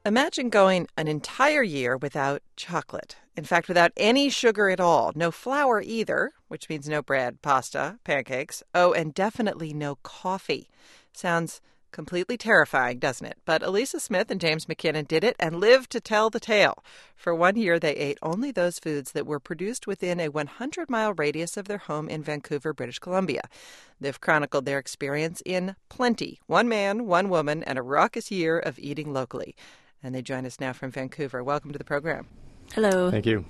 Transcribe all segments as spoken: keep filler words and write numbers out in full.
Imagine going an entire year without chocolate. In fact, without any sugar at all. No flour either, which means no bread, pasta, pancakes. Oh, and definitely no coffee. Sounds completely terrifying, doesn't it? But Elisa Smith and James McKinnon did it and lived to tell the tale. For one year, they ate only those foods that were produced within a one hundred mile radius of their home in Vancouver, British Columbia. They've chronicled their experience in Plenty, One Man, One Woman, and a Raucous Year of Eating Locally. And they join us now from Vancouver. Welcome to the program. Hello. Thank you.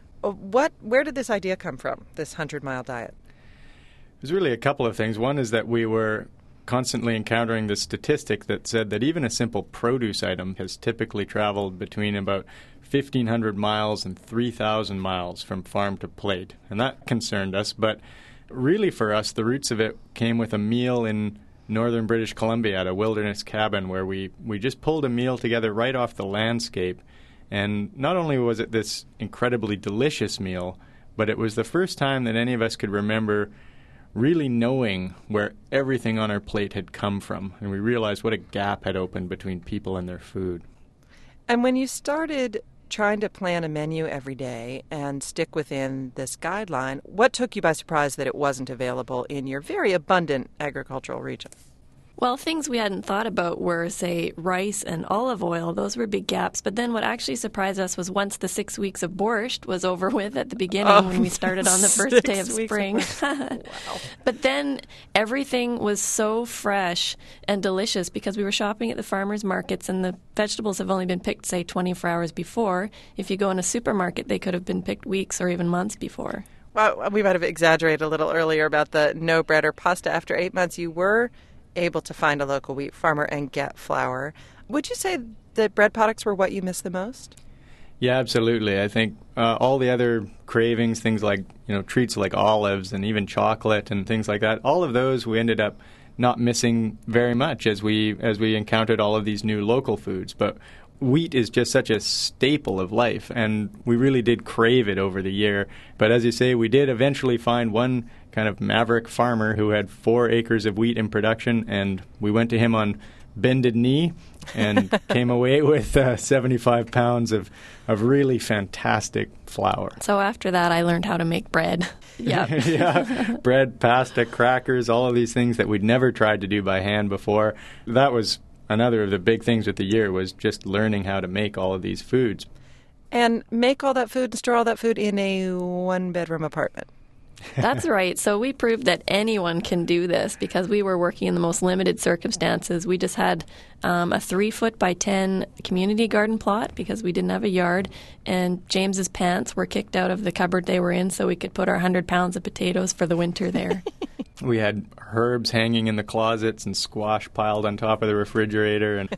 What? Where did this idea come from, this hundred-mile diet? There's really a couple of things. One is that we were constantly encountering this statistic that said that even a simple produce item has typically traveled between about fifteen hundred miles and three thousand miles from farm to plate. And that concerned us. But really for us, the roots of it came with a meal in northern British Columbia at a wilderness cabin where we, we just pulled a meal together right off the landscape. And not only was it this incredibly delicious meal, but it was the first time that any of us could remember really knowing where everything on our plate had come from. And we realized what a gap had opened between people and their food. And when you started trying to plan a menu every day and stick within this guideline, what took you by surprise that it wasn't available in your very abundant agricultural region? Well, things we hadn't thought about were, say, rice and olive oil. Those were big gaps. But then what actually surprised us was once the six weeks of borscht was over with at the beginning oh, when we started on the first day of spring. Of wow. But then everything was so fresh and delicious because we were shopping at the farmers markets and the vegetables have only been picked, say, twenty-four hours before. If you go in a supermarket, they could have been picked weeks or even months before. Well, we might have exaggerated a little earlier about the no bread or pasta. After eight months, you were able to find a local wheat farmer and get flour. Would you say that bread products were what you missed the most? Yeah, absolutely. I think uh, all the other cravings, things like, you know, treats like olives and even chocolate and things like that, all of those we ended up not missing very much as we as we encountered all of these new local foods. But wheat is just such a staple of life, and we really did crave it over the year. But as you say, we did eventually find one kind of maverick farmer who had four acres of wheat in production, and we went to him on bended knee and came away with uh, seventy-five pounds of, of really fantastic flour. So after that, I learned how to make bread. Yep. yeah, bread, pasta, crackers, all of these things that we'd never tried to do by hand before. That was another of the big things with the year, was just learning how to make all of these foods. And make all that food and store all that food in a one-bedroom apartment. That's right. So we proved that anyone can do this because we were working in the most limited circumstances. We just had um, a three foot by ten community garden plot because we didn't have a yard, and James's pants were kicked out of the cupboard they were in so we could put our one hundred pounds of potatoes for the winter there. We had herbs hanging in the closets and squash piled on top of the refrigerator. And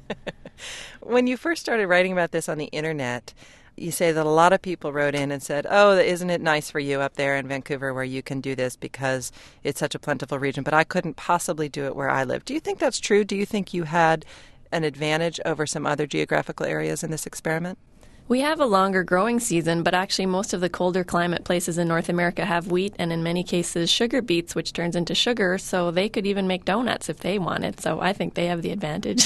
when you first started writing about this on the internet, you say that a lot of people wrote in and said, oh, isn't it nice for you up there in Vancouver where you can do this because it's such a plentiful region, but I couldn't possibly do it where I live. Do you think that's true? Do you think you had an advantage over some other geographical areas in this experiment? We have a longer growing season, but actually most of the colder climate places in North America have wheat and in many cases sugar beets, which turns into sugar, so they could even make donuts if they wanted. So I think they have the advantage.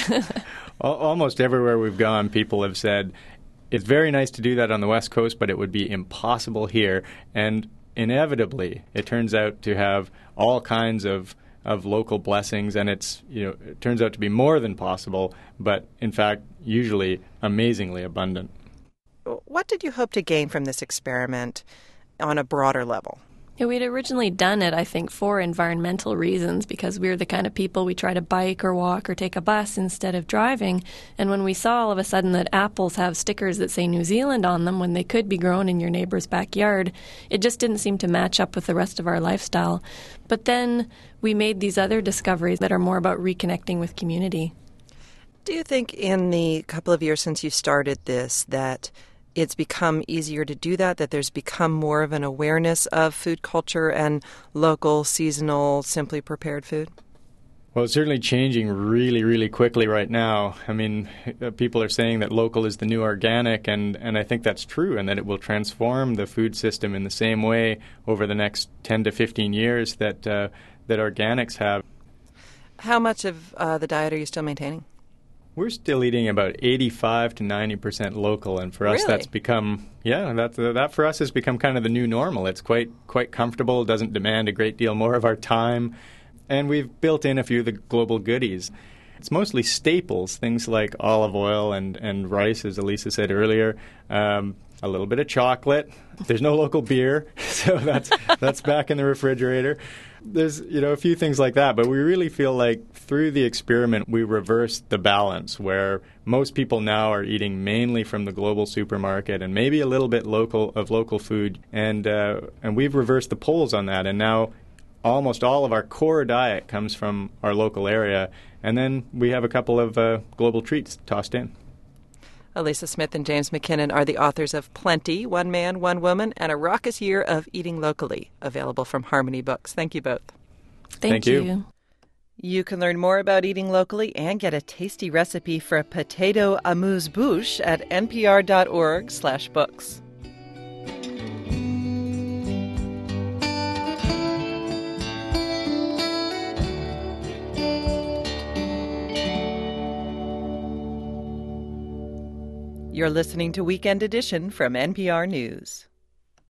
Almost everywhere we've gone, people have said, it's very nice to do that on the West Coast, but it would be impossible here. And inevitably, it turns out to have all kinds of, of local blessings, and it's, you know, it turns out to be more than possible, but in fact, usually amazingly abundant. What did you hope to gain from this experiment on a broader level? Yeah, we'd originally done it, I think, for environmental reasons because we're the kind of people we try to bike or walk or take a bus instead of driving. And when we saw all of a sudden that apples have stickers that say New Zealand on them when they could be grown in your neighbor's backyard, it just didn't seem to match up with the rest of our lifestyle. But then we made these other discoveries that are more about reconnecting with community. Do you think in the couple of years since you started this that it's become easier to do that, that there's become more of an awareness of food culture and local, seasonal, simply prepared food? Well, it's certainly changing really, really quickly right now. I mean, people are saying that local is the new organic, and, and I think that's true, and that it will transform the food system in the same way over the next ten to fifteen years that, uh, that organics have. How much of uh, the diet are you still maintaining? We're still eating about eighty-five to ninety percent local, and for us Really? that's become, yeah, that, that for us has become kind of the new normal. It's quite quite comfortable, doesn't demand a great deal more of our time, and we've built in a few of the global goodies. It's mostly staples, things like olive oil and, and rice, as Elisa said earlier, um, a little bit of chocolate. There's no local beer, so that's that's back in the refrigerator. There's, you know, a few things like that, but we really feel like through the experiment we reversed the balance where most people now are eating mainly from the global supermarket and maybe a little bit local of local food, and uh, and we've reversed the polls on that, and now almost all of our core diet comes from our local area, and then we have a couple of uh, global treats tossed in. Elisa Smith and James McKinnon are the authors of Plenty, One Man, One Woman, and A Raucous Year of Eating Locally, available from Harmony Books. Thank you both. Thank, Thank you. you. You can learn more about eating locally and get a tasty recipe for a potato amuse-bouche at npr.org slash books. You're listening to Weekend Edition from N P R News.